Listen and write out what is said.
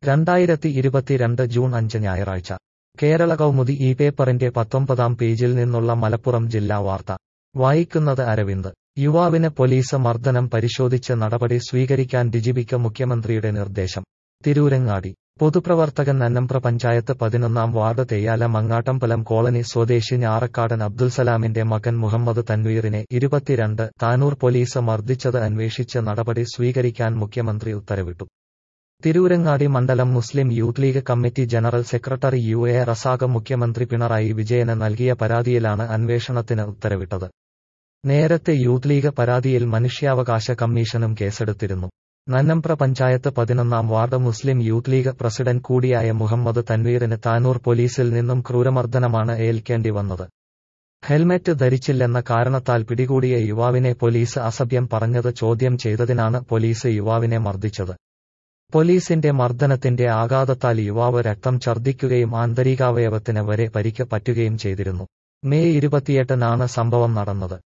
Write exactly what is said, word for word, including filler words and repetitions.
രണ്ടായിരത്തി ഇരുപത്തിരണ്ട് ജൂൺ അഞ്ച് ഞായറാഴ്ച കേരള കൗമുദി ഈ പേപ്പറിന്റെ പത്തൊമ്പതാം പേജിൽ നിന്നുള്ള മലപ്പുറം ജില്ലാ വാർത്ത വായിക്കുന്നത് അരവിന്ദ്. യുവാവിന് പോലീസ് മർദ്ദനം പരിശോധിച്ച് നടപടി സ്വീകരിക്കാൻ ഡിജിപിക്ക് മുഖ്യമന്ത്രിയുടെ നിർദ്ദേശം. തിരൂരങ്ങാടി പൊതുപ്രവർത്തകൻ നന്നമ്പ്ര പഞ്ചായത്ത് പതിനൊന്നാം വാർഡ് തെയ്യാല മങ്ങാട്ടമ്പലം കോളനി സ്വദേശി ഞാറക്കാടൻ അബ്ദുൽസലാമിന്റെ മകൻ മുഹമ്മദ് തൻവീറിനെ ഇരുപത്തിരണ്ട് താനൂർ പോലീസ് മർദ്ദിച്ചത് അന്വേഷിച്ച് നടപടി സ്വീകരിക്കാൻ മുഖ്യമന്ത്രി ഉത്തരവിട്ടു. തിരൂരങ്ങാടി മണ്ഡലം Muslim youth league committee general secretary U A Razak മുഖ്യമന്ത്രി പിണറായി വിജയന് നൽകിയ പരാതിയിലാണ് അന്വേഷണത്തിന് ഉത്തരവിട്ടത്. നേരത്തെ യൂത്ത് ലീഗ് പരാതിയിൽ മനുഷ്യാവകാശ കമ്മീഷനും കേസെടുത്തിരുന്നു. നന്നമ്പ്ര പഞ്ചായത്ത് പതിനൊന്നാം ward Muslim youth league president കൂടിയായ മുഹമ്മദ് തൻവീറിന് താനൂർ പോലീസിൽ നിന്നും ക്രൂരമർദ്ദനമാണ് ഏൽക്കേണ്ടി വന്നത്. ഹെൽമെറ്റ് ധരിച്ചില്ലെന്ന കാരണത്താൽ പിടികൂടിയ യുവാവിനെ പോലീസ് അസഭ്യം പറഞ്ഞത് ചോദ്യം ചെയ്തതിനാണ് പോലീസ് യുവാവിനെ മർദ്ദിച്ചത്. പോലീസിന്റെ മർദ്ദനത്തിന്റെ ആഘാതത്താൽ യുവാവ് രക്തം ഛർദ്ദിക്കുകയും ആന്തരികാവയവത്തിന് വരെ പരിക്ക് പറ്റുകയും ചെയ്തിരുന്നു. മെയ് ഇരുപത്തിയെട്ടിനാണ് സംഭവം നടന്നത്.